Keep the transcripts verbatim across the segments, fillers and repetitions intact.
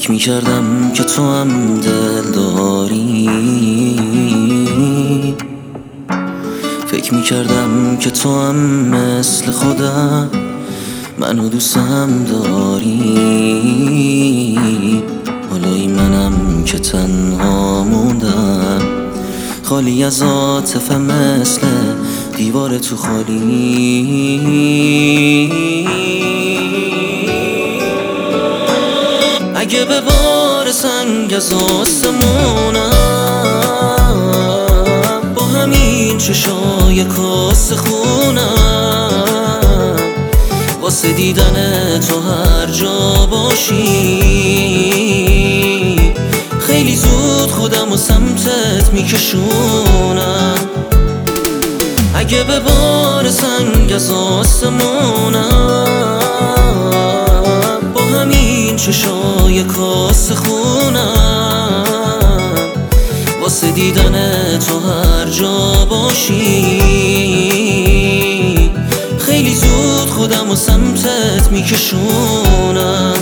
فکر میکردم که تو هم دل داری، فکر میکردم که تو هم مثل خودم منو دوستم داری. حالای منم که تنها موندم، خالی از عاطفه مثل دیوار تو خالی. اگه به بار سنگ از آسمونم با همین چشای کاسه خونم، واسه دیدن تو هر جا باشی خیلی زود خودم و سمتت میکشونم. اگه به بار سنگ از آسمونم با همین چشای کاسه خونم، واسه دیدن تو هر جا باشی خیلی زود خودم و سمتت میکشونم.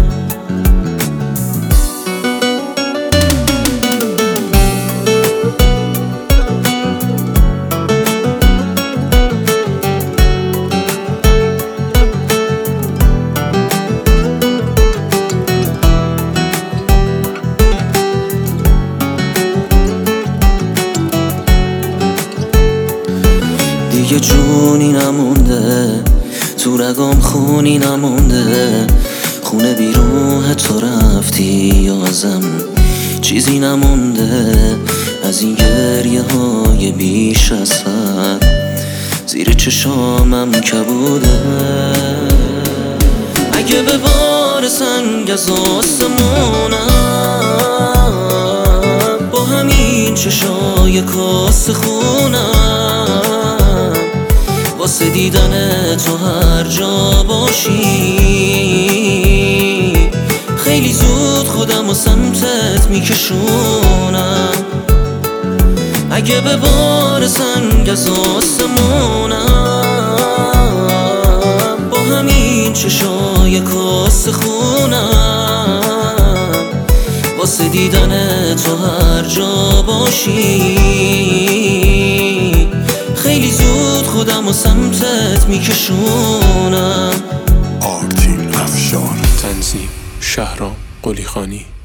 دیگه جونی نمونده تو رگام، خونی نمونده، خونه بیروح تو رفتی یا ازم چیزی نمونده از این گریه های بیش از حد زیر چشامم کبوده. اگه به بار سنگ از آسمونم با همین چشای کاسه خونم، واسه دیدن تو هر جا باشی خیلی زود خودم و سمتت میکشونم. اگه به بار سنگ از آسمونم با همین چشای کاسه خونم، واسه دیدن تو هر جا باشی خیلی زود خودم و سمتت میکشونم. آرتین افشار، تنظیم شهرام قلیخانی.